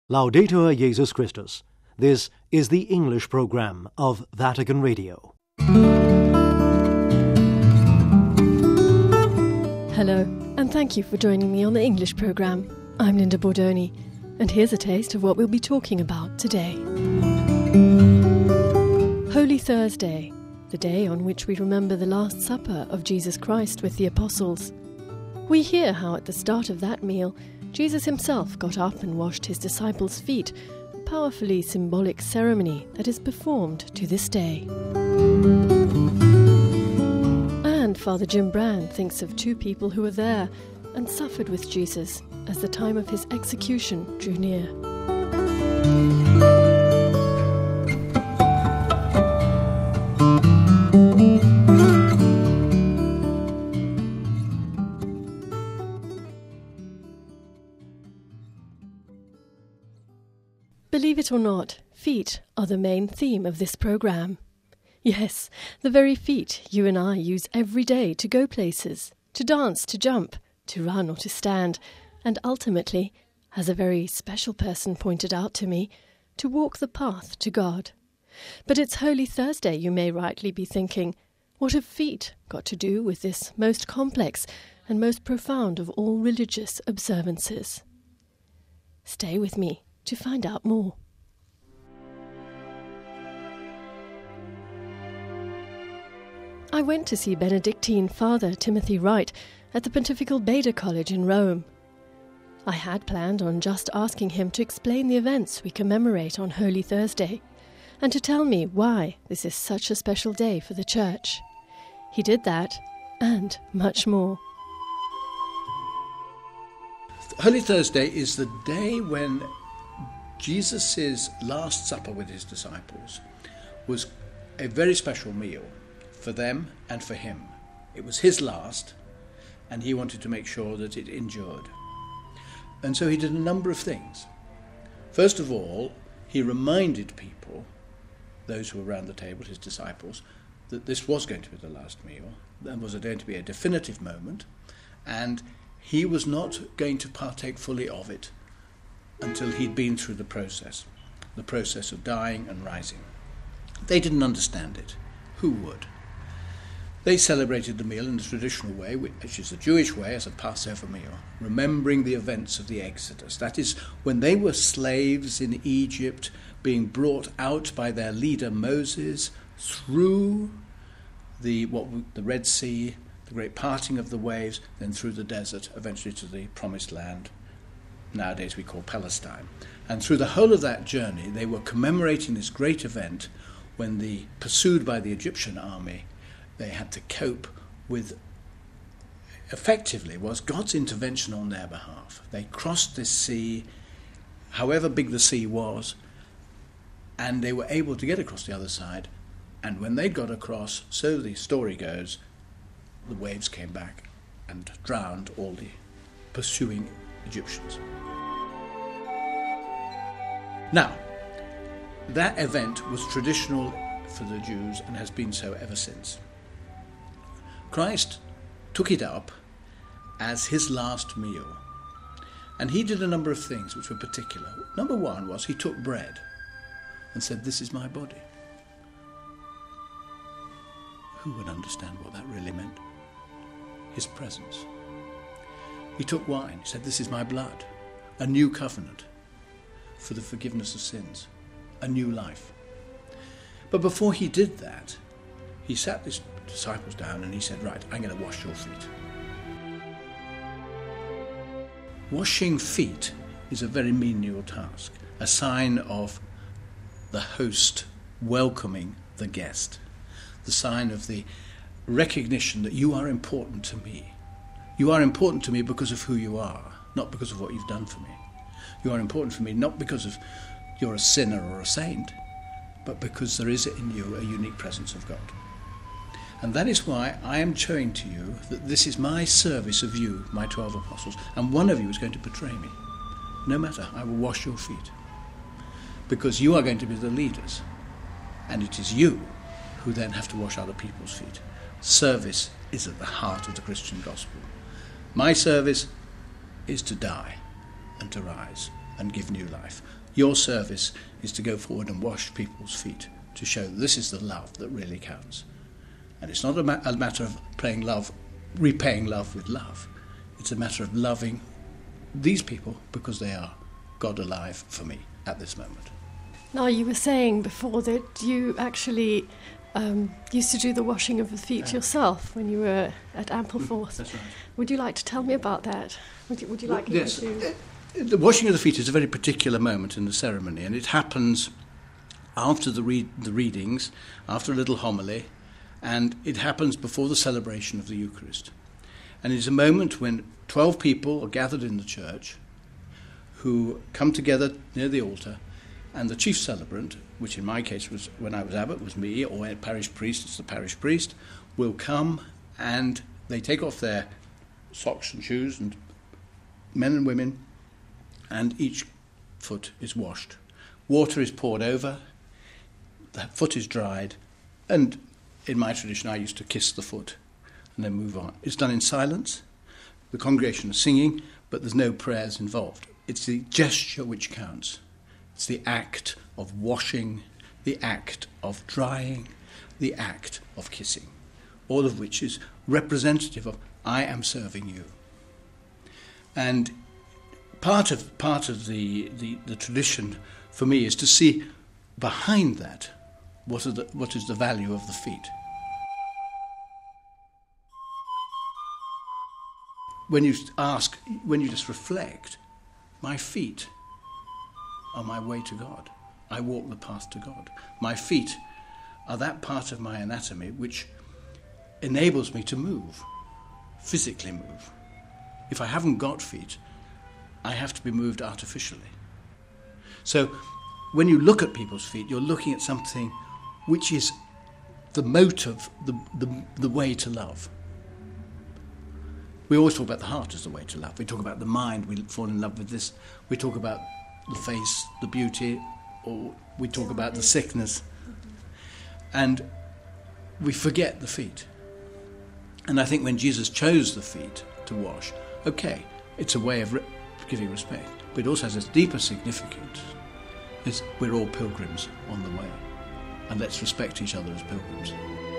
Laudetur Jesus Christus. This is the English program of Vatican Radio. Hello, and thank you for joining me on the English program. I'm Linda Bordoni, and here's a taste of what we'll be talking about today. Holy Thursday, the day on which we remember the Last Supper of Jesus Christ with the Apostles. We hear how at the start of that meal, Jesus himself got up and washed his disciples' feet, a powerfully symbolic ceremony that is performed to this day. And Father Jim Brand thinks of two people who were there and suffered with Jesus as the time of his execution drew near. Believe it or not, feet are the main theme of this programme. Yes, the very feet you and I use every day to go places, to dance, to jump, to run or to stand, and ultimately, as a very special person pointed out to me, to walk the path to God. But it's Holy Thursday, you may rightly be thinking. What have feet got to do with this most complex and most profound of all religious observances? Stay with me to find out more. I went to see Benedictine Father Timothy Wright at the Pontifical Beda College in Rome. I had planned on just asking him to explain the events we commemorate on Holy Thursday and to tell me why this is such a special day for the Church. He did that and much more. Holy Thursday is the day when Jesus' Last Supper with his disciples was a very special meal for them and for him. It was his last, and he wanted to make sure that it endured. And so he did a number of things. First of all, he reminded people, those who were around the table, his disciples, that this was going to be the last meal, there was going to be a definitive moment, and he was not going to partake fully of it until he'd been through the process of dying and rising. They didn't understand it. Who would? They celebrated the meal in the traditional way, which is the Jewish way, as a Passover meal, remembering the events of the Exodus. That is, when they were slaves in Egypt, being brought out by their leader Moses through the Red Sea, the great parting of the waves, then through the desert, eventually to the Promised Land. Nowadays we call Palestine. And through the whole of that journey, they were commemorating this great event when, pursued by the Egyptian army, they had to cope with, effectively, was God's intervention on their behalf. They crossed this sea, however big the sea was, and they were able to get across the other side. And when they got across, so the story goes, the waves came back and drowned all the pursuing Egyptians. Now, that event was traditional for the Jews and has been so ever since. Christ took it up as his last meal, and he did a number of things which were particular. Number one was he took bread and said, "This is my body." Who would understand what that really meant? His presence. He took wine, he said, "This is my blood, a new covenant for the forgiveness of sins, a new life." But before he did that, he sat his disciples down and he said, "Right, I'm going to wash your feet." Washing feet is a very menial task, a sign of the host welcoming the guest, the sign of the recognition that you are important to me. You are important to me because of who you are, not because of what you've done for me. You are important for me not because of you're a sinner or a saint, but because there is in you a unique presence of God. And that is why I am showing to you that this is my service of you, my 12 apostles, and one of you is going to betray me. No matter, I will wash your feet. Because you are going to be the leaders, and it is you who then have to wash other people's feet. Service is at the heart of the Christian gospel. My service is to die and to rise and give new life. Your service is to go forward and wash people's feet to show this is the love that really counts. And it's not a matter of repaying love with love. It's a matter of loving these people because they are God alive for me at this moment. Now, you were saying before that you actually used to do the washing of the feet yourself when you were at Ampleforth. That's right. Would you like to tell me about that? Would you like Yes. to... The washing of the feet is a very particular moment in the ceremony, and it happens after the readings, after a little homily, and it happens before the celebration of the Eucharist. And it's a moment when 12 people are gathered in the church who come together near the altar, and the chief celebrant, which in my case was, when I was abbot, was me, or a parish priest, it's the parish priest, will come and they take off their socks and shoes, and men and women, and each foot is washed. Water is poured over, the foot is dried, and in my tradition I used to kiss the foot and then move on. It's done in silence, the congregation is singing, but there's no prayers involved. It's the gesture which counts. It's the act of washing, the act of drying, the act of kissing, all of which is representative of I am serving you. And part of the tradition for me is to see behind that what is the value of the feet. When you just reflect, my feet are my way to God. I walk the path to God. My feet are that part of my anatomy which enables me to move, physically move. If I haven't got feet, I have to be moved artificially. So when you look at people's feet, you're looking at something which is the motive, the way to love. We always talk about the heart as the way to love. We talk about the mind, we fall in love with this. We talk about the face, the beauty, or we talk about the sickness. And we forget the feet. And I think when Jesus chose the feet to wash, okay, it's a way of giving respect, but it also has this deeper significance. Is we're all pilgrims on the way, and let's respect each other as pilgrims.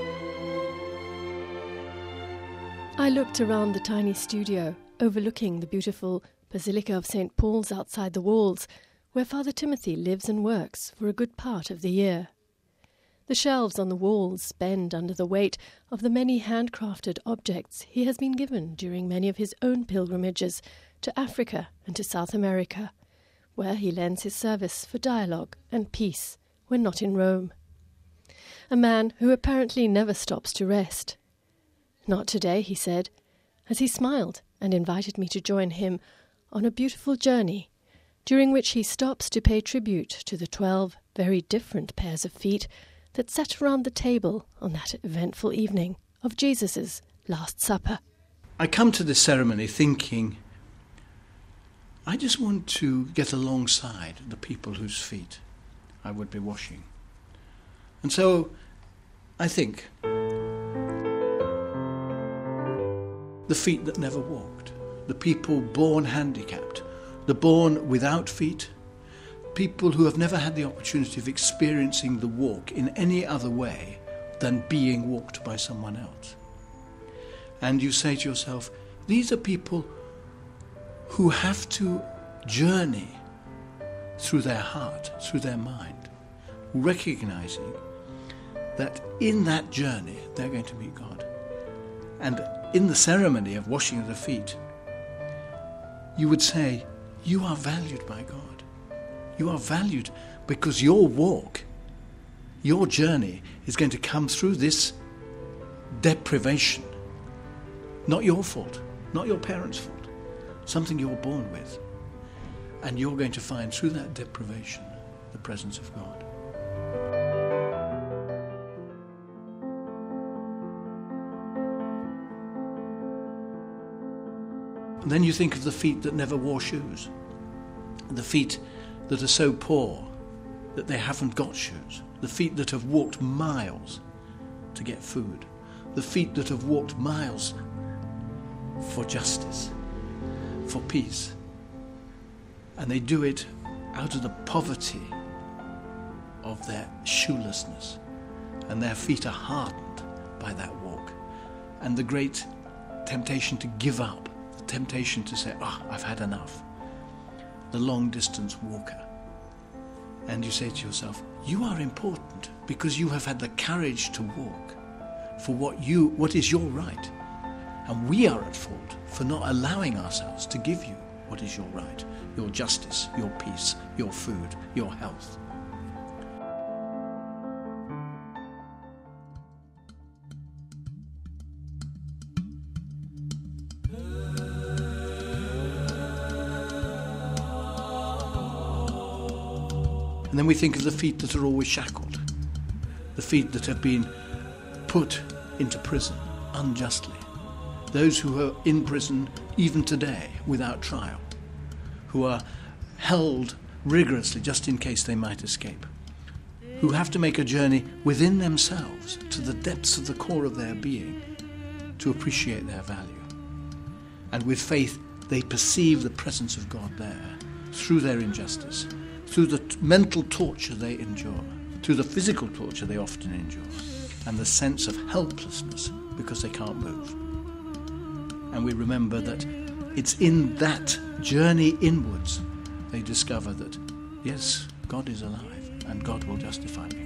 I looked around the tiny studio, overlooking the beautiful Basilica of St. Paul's outside the walls, where Father Timothy lives and works for a good part of the year. The shelves on the walls bend under the weight of the many handcrafted objects he has been given during many of his own pilgrimages to Africa and to South America, where he lends his service for dialogue and peace when not in Rome. A man who apparently never stops to rest. Not today, he said, as he smiled and invited me to join him on a beautiful journey, during which he stops to pay tribute to the 12 very different pairs of feet that sat around the table on that eventful evening of Jesus' Last Supper. I come to this ceremony thinking, I just want to get alongside the people whose feet I would be washing. And so I think, the feet that never walked, the people born handicapped, the born without feet, people who have never had the opportunity of experiencing the walk in any other way than being walked by someone else. And you say to yourself, these are people who have to journey through their heart, through their mind, recognizing that in that journey they're going to meet God. And in the ceremony of washing of the feet, you would say, you are valued by God. You are valued because your walk, your journey is going to come through this deprivation. Not your fault, not your parents' fault, something you're born with. And you're going to find through that deprivation the presence of God. And then you think of the feet that never wore shoes, the feet that are so poor that they haven't got shoes, the feet that have walked miles to get food, the feet that have walked miles for justice, for peace. And they do it out of the poverty of their shoelessness. And their feet are hardened by that walk. And the great temptation to give up, the temptation to say, I've had enough. The long distance walker. And you say to yourself, you are important because you have had the courage to walk for what is your right. And we are at fault for not allowing ourselves to give you what is your right, your justice, your peace, your food, your health. And then we think of the feet that are always shackled, the feet that have been put into prison unjustly, those who are in prison even today without trial, who are held rigorously just in case they might escape, who have to make a journey within themselves to the depths of the core of their being to appreciate their value. And with faith they perceive the presence of God there through their injustice, through the mental torture they endure, through the physical torture they often endure, and the sense of helplessness because they can't move. And we remember that it's in that journey inwards they discover that, yes, God is alive and God will justify me.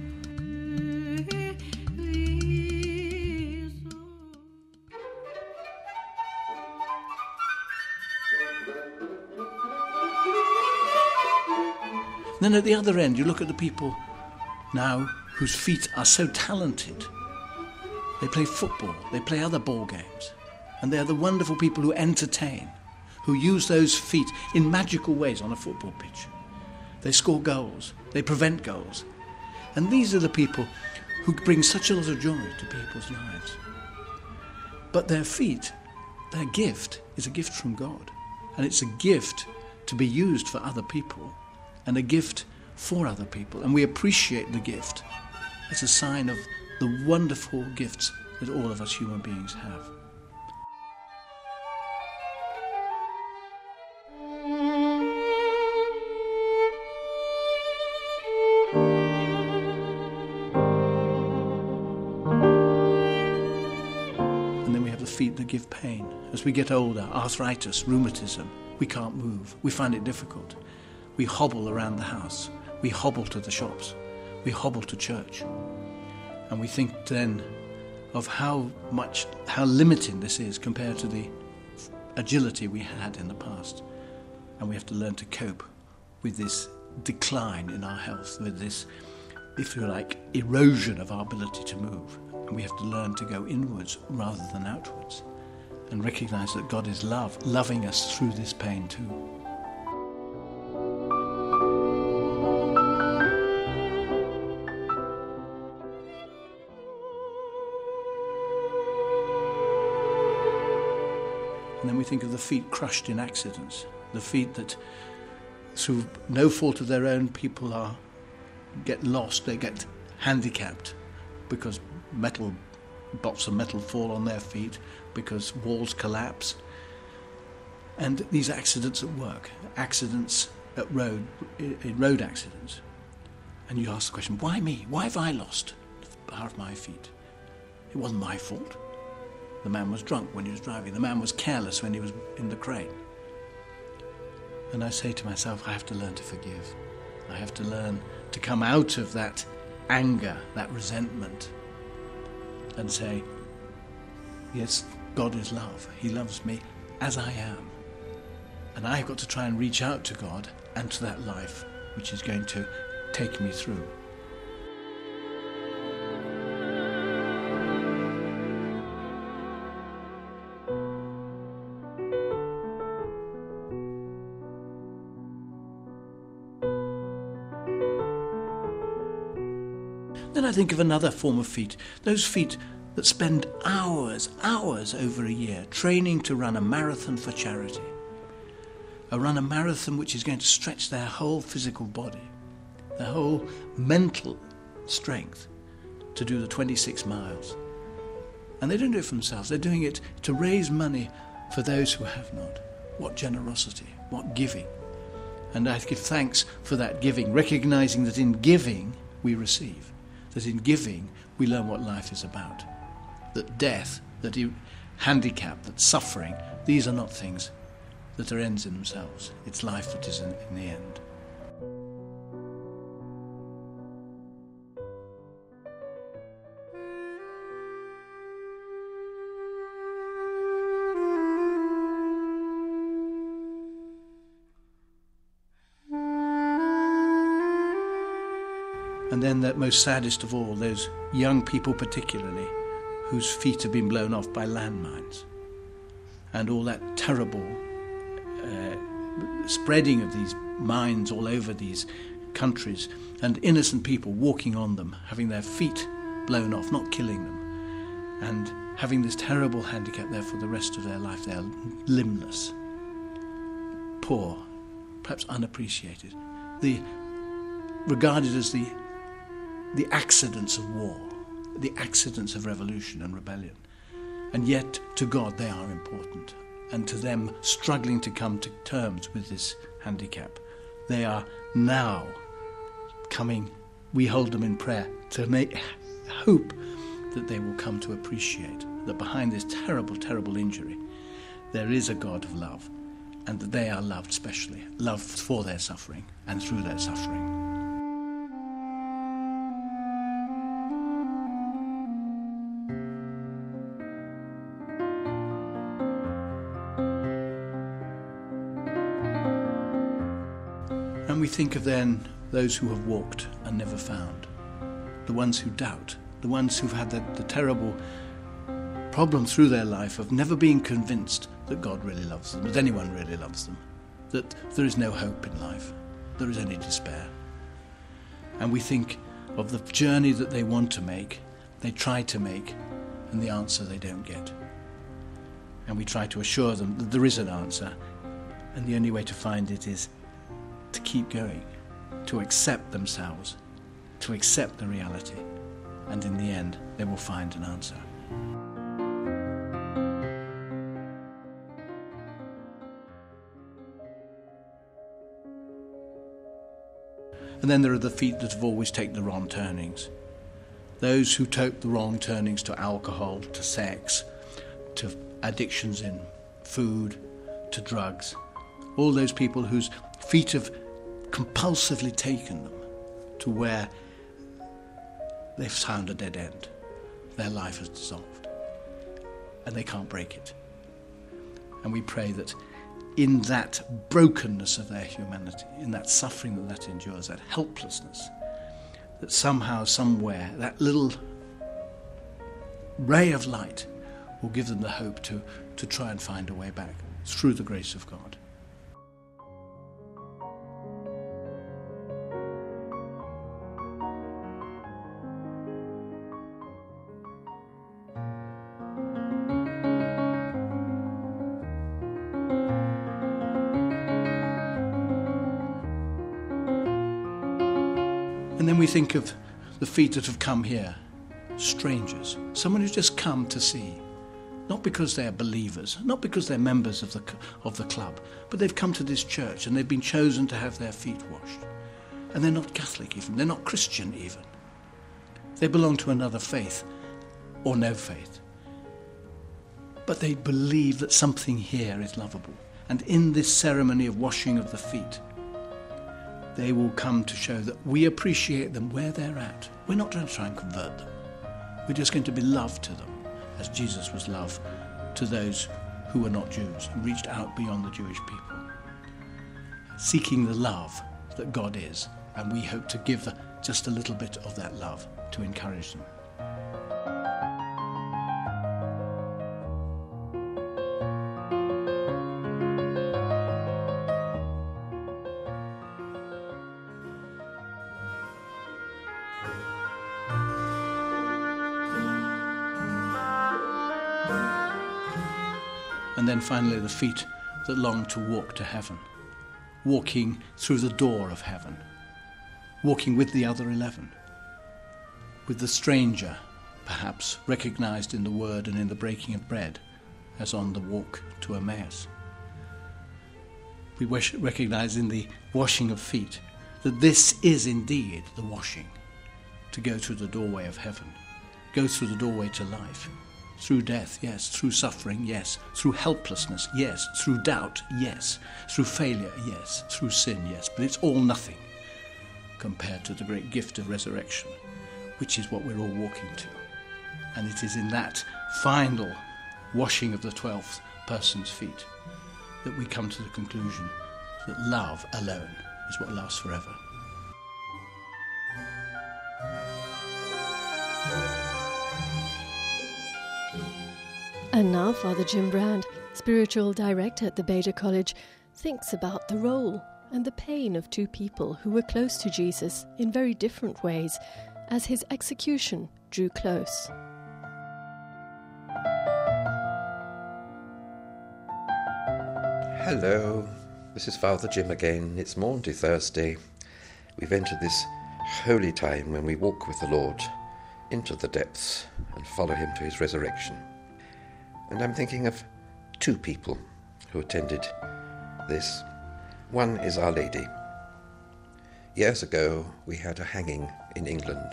Then at the other end, you look at the people now whose feet are so talented. They play football, they play other ball games, and they are the wonderful people who entertain, who use those feet in magical ways on a football pitch. They score goals, they prevent goals. And these are the people who bring such a lot of joy to people's lives. But their feet, their gift, is a gift from God. And it's a gift to be used for other people, and a gift for other people. And we appreciate the gift as a sign of the wonderful gifts that all of us human beings have. And then we have the feet that give pain. As we get older, arthritis, rheumatism, we can't move. We find it difficult. We hobble around the house. We hobble to the shops. We hobble to church. And we think then of how limited this is compared to the agility we had in the past. And we have to learn to cope with this decline in our health, with this, if you like, erosion of our ability to move. And we have to learn to go inwards rather than outwards, and recognize that God is loving us through this pain too. And then we think of the feet crushed in accidents, the feet that, through no fault of their own, people get lost, they get handicapped because bolts of metal fall on their feet, because walls collapse. And these accidents at work, accidents at road accidents. And you ask the question, why me? Why have I lost the power of my feet? It wasn't my fault. The man was drunk when he was driving. The man was careless when he was in the crane. And I say to myself, I have to learn to forgive. I have to learn to come out of that anger, that resentment, and say, yes, God is love. He loves me as I am. And I've got to try and reach out to God and to that life which is going to take me through. Then I think of another form of feet, those feet that spend hours over a year training to run a marathon for charity. Run a marathon which is going to stretch their whole physical body, their whole mental strength to do the 26 miles. And they don't do it for themselves, they're doing it to raise money for those who have not. What generosity, what giving. And I give thanks for that giving, recognizing that in giving we receive, that in giving we learn what life is about, that death, that handicap, that suffering, these are not things that are ends in themselves. It's life that is in the end. And then that most saddest of all, those young people particularly, whose feet have been blown off by landmines. And all that terrible spreading of these mines all over these countries, and innocent people walking on them, having their feet blown off, not killing them, and having this terrible handicap there for the rest of their life. They are limbless, poor, perhaps unappreciated, regarded as the accidents of war, the accidents of revolution and rebellion. And yet, to God, they are important. And to them, struggling to come to terms with this handicap, they are now coming, we hold them in prayer, to make hope that they will come to appreciate that behind this terrible, terrible injury, there is a God of love, and that they are loved specially, loved for their suffering and through their suffering. And we think of then those who have walked and never found, the ones who doubt, the ones who've had the terrible problem through their life of never being convinced that God really loves them, that anyone really loves them, that there is no hope in life, there is only despair. And we think of the journey that they want to make, they try to make, and the answer they don't get. And we try to assure them that there is an answer, and the only way to find it is to keep going, to accept themselves, to accept the reality, and in the end they will find an answer. And then there are the feet that have always taken the wrong turnings. Those who took the wrong turnings to alcohol, to sex, to addictions in food, to drugs. All those people whose feet have compulsively taken them to where they've found a dead end. Their life has dissolved and they can't break it. And we pray that in that brokenness of their humanity, in that suffering that endures, that helplessness, that somehow, somewhere, that little ray of light will give them the hope to try and find a way back through the grace of God. And then we think of the feet that have come here, strangers, someone who's just come to see, not because they're believers, not because they're members of the club, but they've come to this church and they've been chosen to have their feet washed. And they're not Catholic even, they're not Christian even. They belong to another faith or no faith. But they believe that something here is lovable. And in this ceremony of washing of the feet, they will come to show that we appreciate them where they're at. We're not going to try and convert them. We're just going to be love to them, as Jesus was love to those who were not Jews, who reached out beyond the Jewish people, seeking the love that God is, and we hope to give just a little bit of that love to encourage them. And then finally the feet that long to walk to heaven, walking through the door of heaven, walking with the other 11, with the stranger, perhaps recognized in the word and in the breaking of bread, as on the walk to Emmaus, we recognise in the washing of feet that this is indeed the washing, to go through the doorway of heaven, go through the doorway to life, through death, yes, through suffering, yes, through helplessness, yes, through doubt, yes, through failure, yes, through sin, yes, but it's all nothing compared to the great gift of resurrection, which is what we're all walking to. And it is in that final washing of the 12th person's feet that we come to the conclusion that love alone is what lasts forever. And now Father Jim Brand, spiritual director at the Beta College, thinks about the role and the pain of two people who were close to Jesus in very different ways as his execution drew close. Hello, this is Father Jim again. It's Maundy Thursday. We've entered this holy time when we walk with the Lord into the depths and follow him to his resurrection. And I'm thinking of two people who attended this. One is Our Lady. Years ago, we had a hanging in England,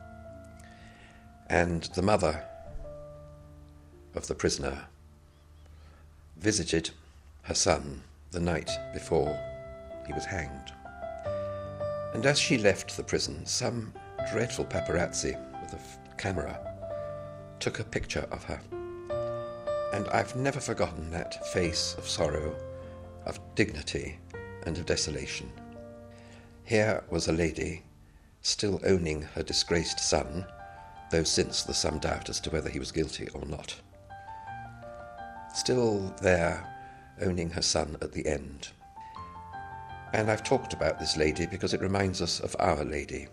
and the mother of the prisoner visited her son the night before he was hanged. And as she left the prison, some dreadful paparazzi with a camera took a picture of her. And I've never forgotten that face of sorrow, of dignity, and of desolation. Here was a lady still owning her disgraced son, though since there's some doubt as to whether he was guilty or not. Still there, owning her son at the end. And I've talked about this lady because it reminds us of Our Lady.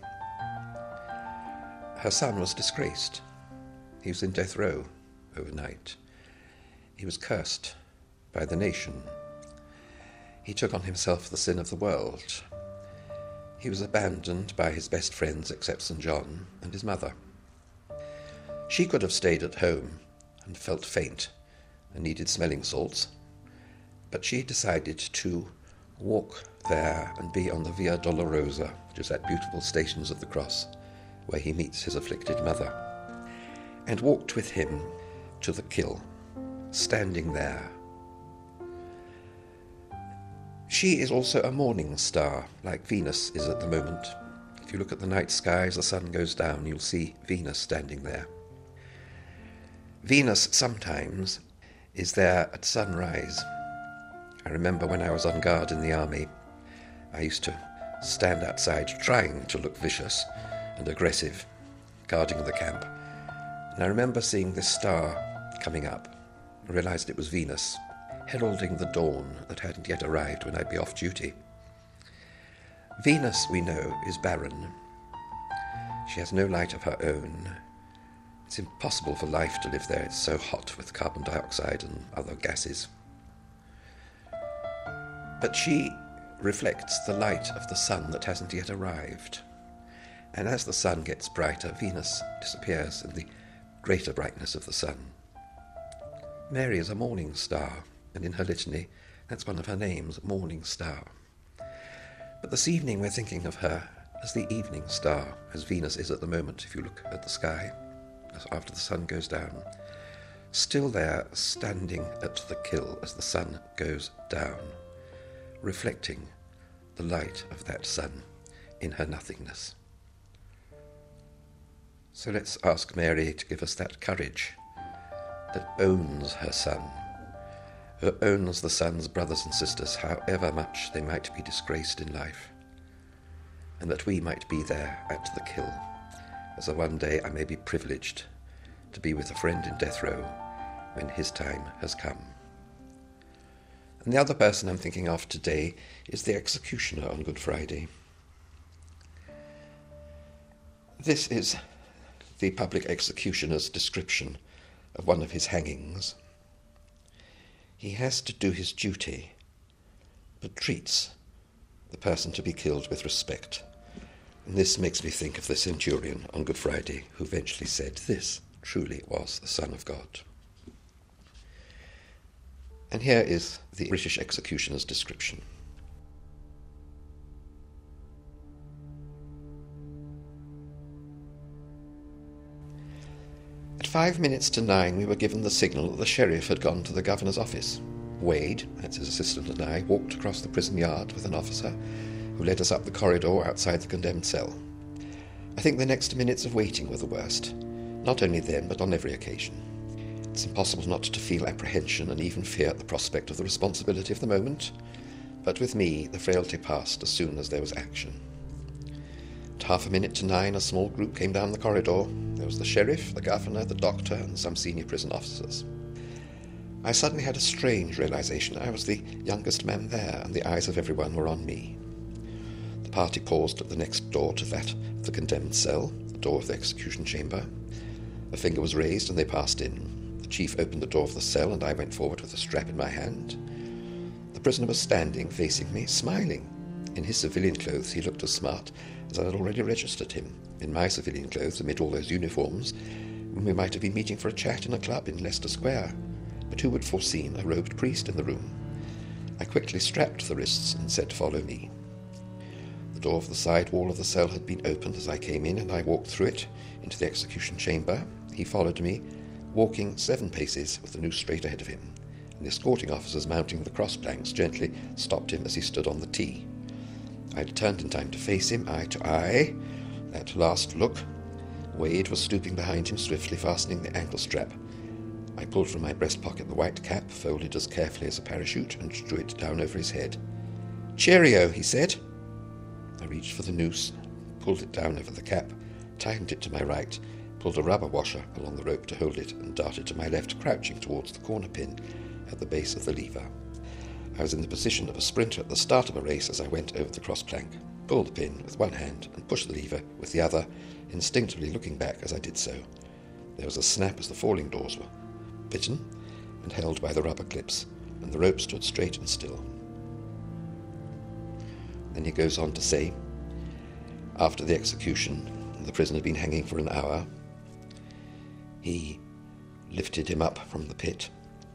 Her son was disgraced. He was in death row overnight. He was cursed by the nation. He took on himself the sin of the world. He was abandoned by his best friends except St. John and his mother. She could have stayed at home and felt faint and needed smelling salts, but she decided to walk there and be on the Via Dolorosa, which is that beautiful Stations of the Cross, where he meets his afflicted mother, and walked with him to the kill, standing there. She is also a morning star, like Venus is at the moment. If you look at the night sky as the sun goes down, you'll see Venus standing there. Venus sometimes is there at sunrise. I remember when I was on guard in the army, I used to stand outside trying to look vicious and aggressive, guarding the camp. And I remember seeing this star coming up. I realised it was Venus, heralding the dawn that hadn't yet arrived when I'd be off duty. Venus, we know, is barren. She has no light of her own. It's impossible for life to live there. It's so hot with carbon dioxide and other gases. But she reflects the light of the sun that hasn't yet arrived. And as the sun gets brighter, Venus disappears in the greater brightness of the sun. Mary is a morning star, and in her litany, that's one of her names, Morning Star. But this evening we're thinking of her as the evening star, as Venus is at the moment, if you look at the sky, after the sun goes down. Still there, standing at the kill as the sun goes down, reflecting the light of that sun in her nothingness. So let's ask Mary to give us that courage that owns her son, who owns the son's brothers and sisters, however much they might be disgraced in life, and that we might be there at the kill, as one day I may be privileged to be with a friend in death row when his time has come. And the other person I'm thinking of today is the executioner on Good Friday. This is the public executioner's description of one of his hangings. He has to do his duty, but treats the person to be killed with respect. And this makes me think of the centurion on Good Friday, who eventually said, "This truly was the Son of God." And here is the British executioner's description. At 9:05, we were given the signal that the sheriff had gone to the governor's office. Wade, that's his assistant, and I walked across the prison yard with an officer who led us up the corridor outside the condemned cell. I think the next minutes of waiting were the worst, not only then but on every occasion. It's impossible not to feel apprehension and even fear at the prospect of the responsibility of the moment, but with me the frailty passed as soon as there was action. At 9:30, a small group came down the corridor. There was the sheriff, the governor, the doctor, and some senior prison officers. I suddenly had a strange realization. I was the youngest man there, and the eyes of everyone were on me. The party paused at the next door to that of the condemned cell, the door of the execution chamber. A finger was raised, and they passed in. The chief opened the door of the cell, and I went forward with a strap in my hand. The prisoner was standing, facing me, smiling. In his civilian clothes, he looked as smart as I had already registered him. In my civilian clothes, amid all those uniforms, we might have been meeting for a chat in a club in Leicester Square. But who would have foreseen a robed priest in the room? I quickly strapped the wrists and said, "Follow me." The door of the side wall of the cell had been opened as I came in, and I walked through it into the execution chamber. He followed me, walking 7 paces with the noose straight ahead of him, and the escorting officers mounting the cross planks gently stopped him as he stood on the T. I had turned in time to face him, eye to eye. That last look. Wade was stooping behind him, swiftly fastening the ankle strap. I pulled from my breast pocket the white cap, folded as carefully as a parachute, and drew it down over his head. "Cheerio," he said. I reached for the noose, pulled it down over the cap, tightened it to my right, pulled a rubber washer along the rope to hold it, and darted to my left, crouching towards the corner pin at the base of the lever. I was in the position of a sprinter at the start of a race as I went over the cross plank, pulled the pin with one hand and pushed the lever with the other, instinctively looking back as I did so. There was a snap as the falling doors were bitten and held by the rubber clips, and the rope stood straight and still. Then he goes on to say, after the execution, the prisoner had been hanging for an hour, he lifted him up from the pit.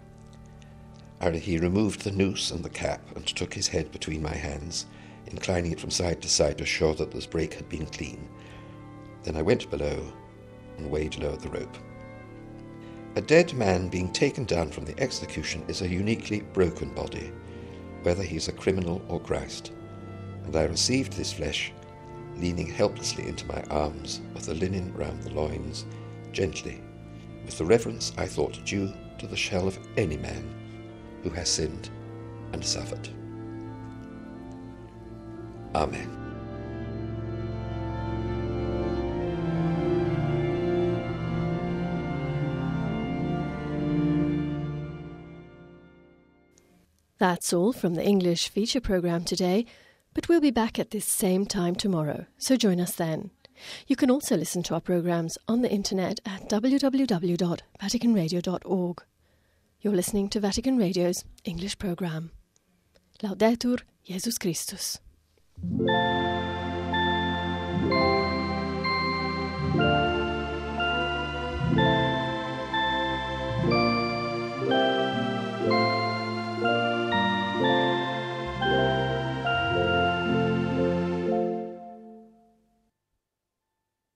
He removed the noose and the cap and took his head between my hands, inclining it from side to side to assure that the break had been clean. Then I went below, and Wade lowered the rope. A dead man being taken down from the execution is a uniquely broken body, whether he's a criminal or Christ, and I received this flesh, leaning helplessly into my arms, with the linen round the loins, gently, with the reverence I thought due to the shell of any man who has sinned and suffered. Amen. That's all from the English feature programme today, but we'll be back at this same time tomorrow, so join us then. You can also listen to our programmes on the internet at www.vaticanradio.org. You're listening to Vatican Radio's English programme. Laudetur Jesus Christus.